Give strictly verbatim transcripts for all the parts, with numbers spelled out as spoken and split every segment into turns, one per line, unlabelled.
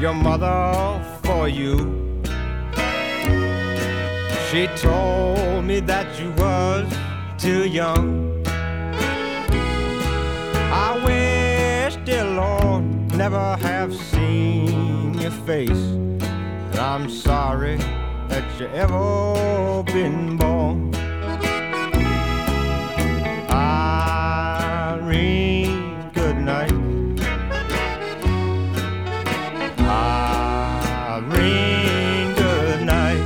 your mother for you. She told me that you was too young. I wish, dear Lord, never have seen your face. And I'm sorry that you ever been born. Irene, good night. Irene, good night.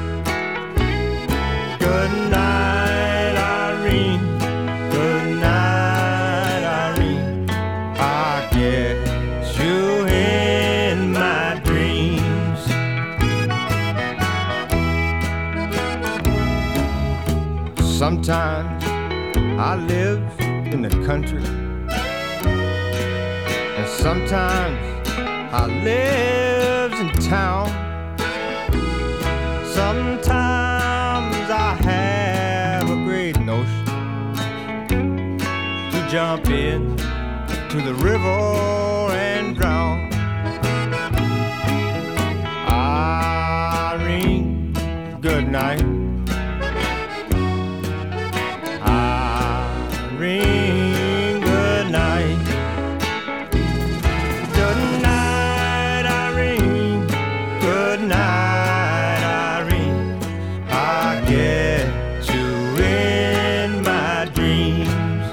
Good night, Irene. Good night, Irene. I get you in my dreams. Sometimes I live in the country, and sometimes I live in town. Sometimes I have a great notion to jump in to the river and drown. Irene, good night. Irene, good night. Good night, Irene. Good night, Irene. I get you in my dreams.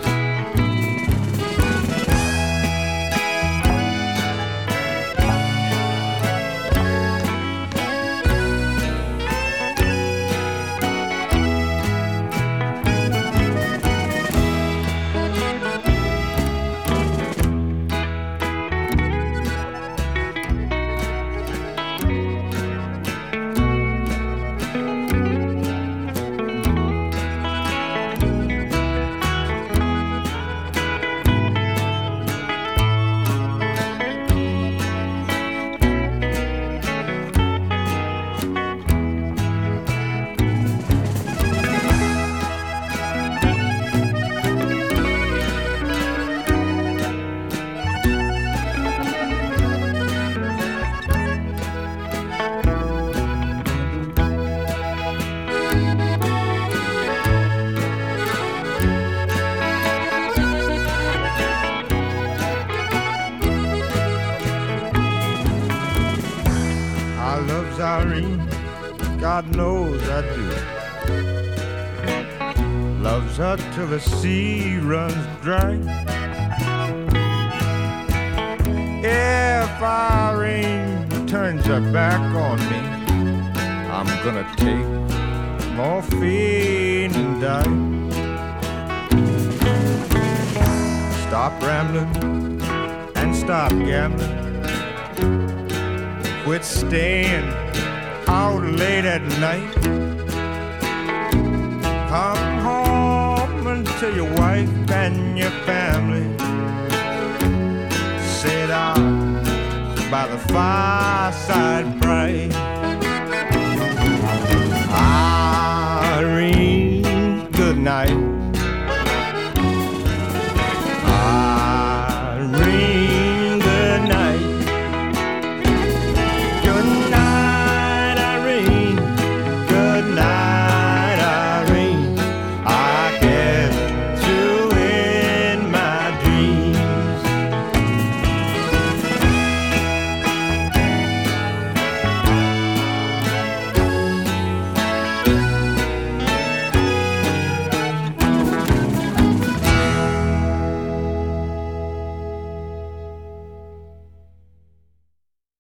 I loves Irene, God knows I do. Loves her till the sea runs dry. If Irene turns her back on me, I'm gonna take morphine and die. Stop rambling and stop gambling. Quit staying out late at night. Come home and tell your wife and your family. Sit down by the fireside bright. Irene, good night.